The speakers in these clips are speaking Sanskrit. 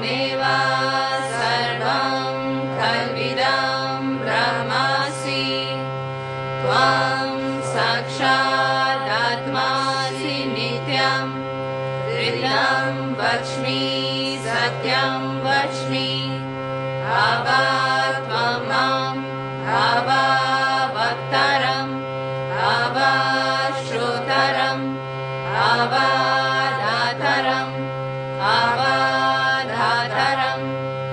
त्वमेव सर्वं कल्विदं ब्रह्मासि त्वं साक्षादात्मासि नित्यं हृदं वच्मि सत्यं वच्मि त्वं माम् वक्तारम् श्रोतारम् दातारम् धातारम्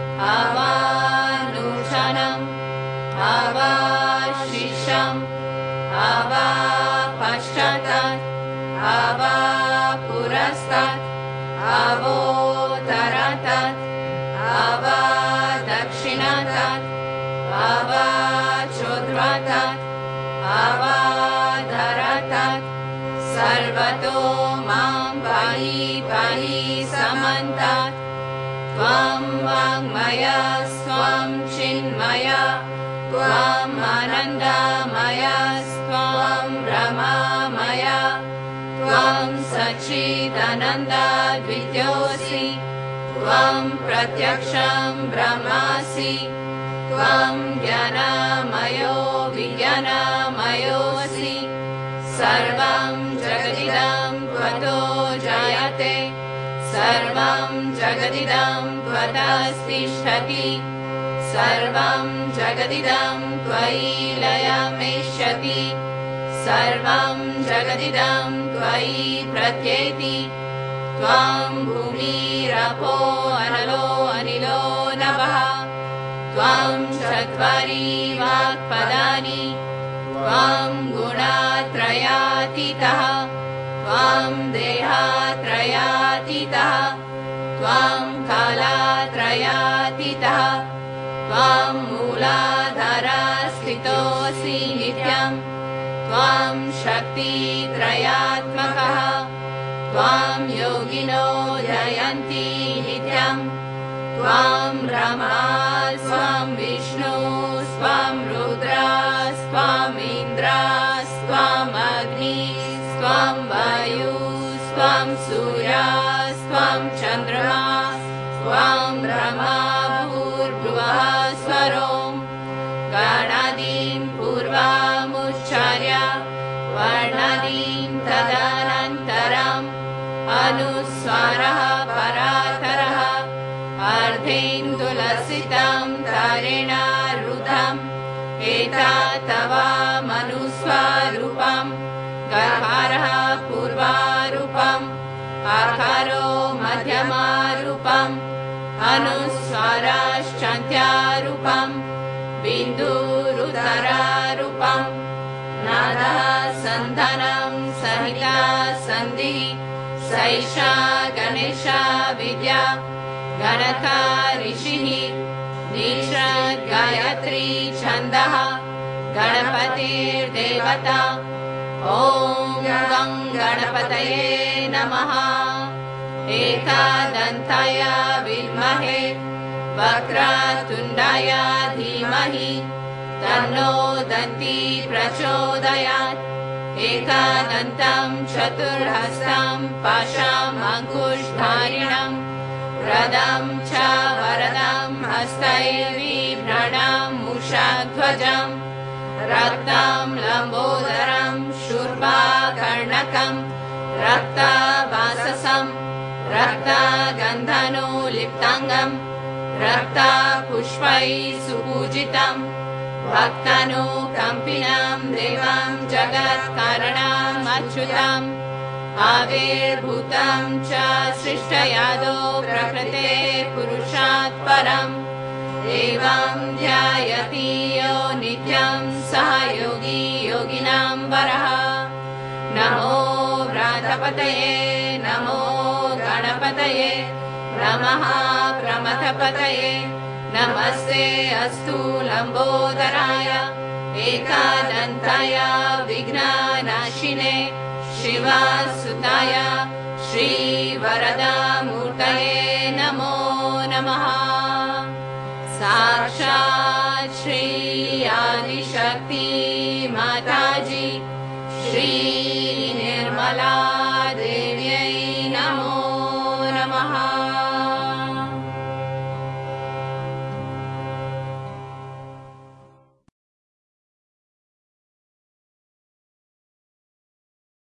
नूतनम् शिष्यम् पश्चात् पुरस्तात् अवोत्तरात् दक्षिणात् चोद्वातात् धरातात् सर्वतो मां पाहि पाहि समन्तात् त्वं वाङ्मयस्त्वं चिन्मया त्वम् आनन्दमयस्त्वं ब्रह्ममया त्वं सच्चिदानन्दद्वितीयोऽसि त्वं प्रत्यक्षं ब्रह्मासि त्वं ज्ञानमयो विज्ञानमयोऽसि सर्वं जगदिदं त्वतो जायते सर्वं जगदिदं त्वतस्तिष्ठति सर्वं जगदिदं त्वयि लयमेष्यति सर्वं जगदिदं त्वयि प्रत्येति त्वं भूमिरपो अनलो अनिलो नभः त्वं चत्वारि वाक्पदानि त्वं गुणत्रयातीतः त्वं देहत्रयातीतः त्वं कालत्रयातीतः त्वं मूलाधारस्थितोऽसि नित्यं त्वं शक्तित्रयात्मकः त्वं योगिनो जयन्ति नित्यं त्वं ब्रह्मा स्वं विष्णु स्वं रुद्रा स्वं इन्द्र स्वं अग्नि स्वं वायु स्वं सूर्य स्वं चन्द्रमा स्वं ब्रह्मा भूर्भुवः स्वरों गणादीं पूर्वमुच्चार्य वर्णादीं तदनन्तरम् अनुस्वारः परातरः अर्धेन्दुलसितं तारेण रुद्धम् एतत् तव मनुस्वरूपम् गह्वरः पूर्वरूपम् आकारो मध्यमरूपम् अनुस्वारश्चान्त्यरूपम् बिन्दुरुदररूपम् नादः सन्धानं सहिता सन्धिः सैषा गणेश विद्या गणका ऋषिः निषद् गायत्री छन्दः गणपतिर्देवता ॐ गं गणपतये नमः एकदन्ताय विद्महे वक्रतुण्डाय धीमहि तन्नो दन्ती प्रचोदयात् एकदन्तं चतुर्हस्तं पाशम् अङ्कुशधारिणं रदं च वरदं हस्तैर्बिभ्रणं मूषध्वजं रक्तं लम्बोदरं शूर्पकर्णकं रक्तवाससं रक्तगन्धनुलिप्ताङ्गं रक्तपुष्पैः सुपूजितं भक्तानुकम्पिनं देवं जगत्कारणम् अच्युतम् आविर्भूतं च सृष्टयादो प्रकृते पुरुषात् परम् एवं ध्यायति यो नित्यं सः योगी योगिनां वरः नमो व्रातपतये नमो गणपतये नमः प्रमथपतये नमस्ते अस्तु लम्बोदराय एकदन्ताय विघ्ननाशिने शिवसुताय श्रीवरदा